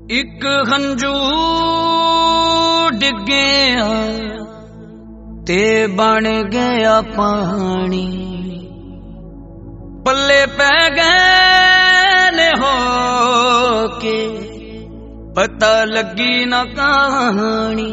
ਇੱਕ ਹੰਝੂ ਡਿੱਗਿਆ ਤੇ ਬਣ ਗਿਆ ਪਾਣੀ, ਪੱਲੇ ਪੈ ਗਏ ਨੇ ਹੋ ਕੇ ਪਤਾ ਲੱਗੀ ਨਾ ਕਹਾਣੀ।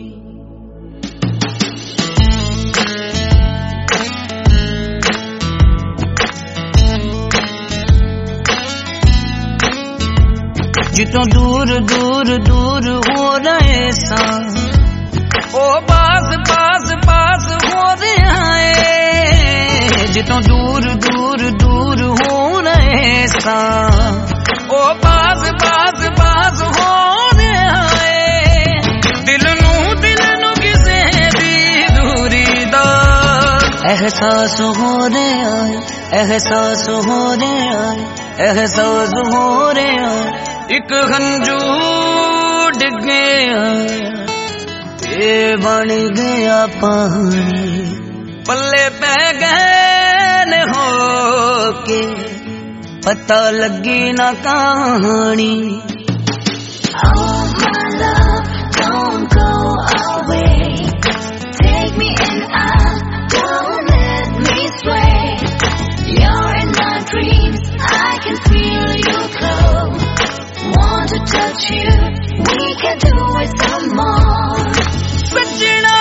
जितों दूर दूर दूर हो रहे सा ओ पास पास पास हो रहा है। जितों दूर दूर दूर हो रहे सा ओ पास पास पास हो रहा है। दिल नू किसे दी दूरी दा एहसास हो रहा है, एहसास हो रहा है, एहसास हो रहा है। एक हंजू डिग्गिया ते बन गया पानी, पल्ले पै गए ने हो के पता लगी ना कहानी। Oh my love, don't go away. Take me and don't let me sway. You're in my dreams, I can feel you close. Want to touch you, we can do it some more. सजना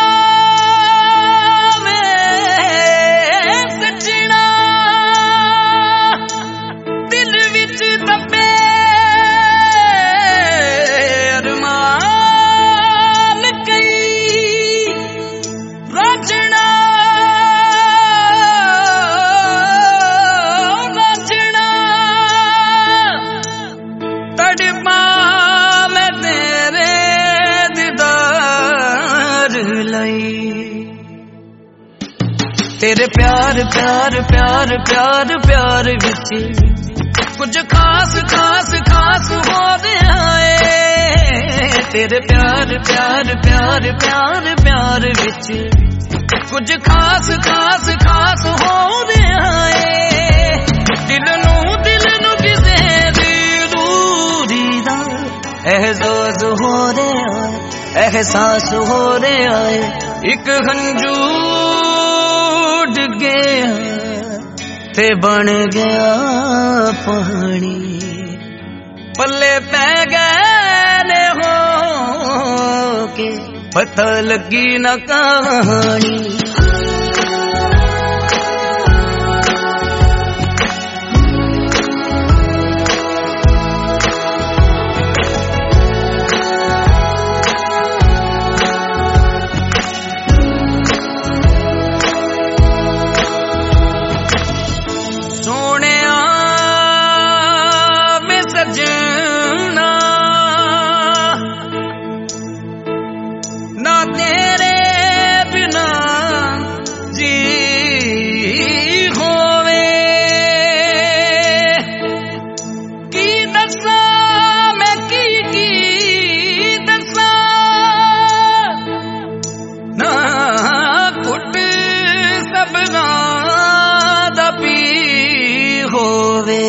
में सजना दिल विच दबे अरमान कई रचना रचना तड़पा मैं तेरे दीदार लई। तेरे प्यार प्यार प्यार प्यार प्यार विच कुछ खास खास खास हो रहा है। तेरे प्यार प्यार प्यार प्यार प्यार विच कुछ खास खास खास हो रहा है। दिल नू किसे दी दूरी दा एहसास हो रहा है, एहसास हो रहा है। एक हंजू डिग्गिया ते बन गया पानी, पल्ले पै गए ने हो के पता लगी ना कहानी। ना तेरे बिना जी होवे की दसा मैं की दसा ना कुट सबना दा पी होवे।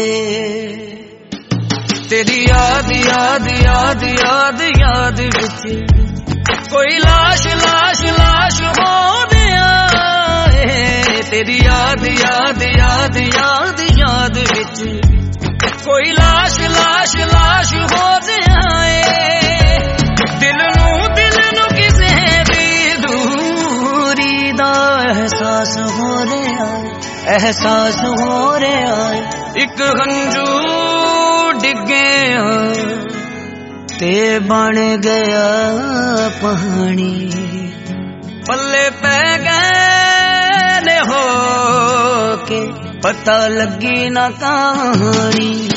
तेरी याद याद याद याद याद विच कोई लाश लाश लाश हो गया है। तेरी याद याद याद याद याद विच कोई लाश लाश लाश हो गया है। दिल नू किसे दी दूरी दा एहसास हो रहा है, एहसास हो रहा है। एक हंजू डिग्गिया ते बन गया पानी, पल्ले पै गए ने हो के पता लगी ना कहानी।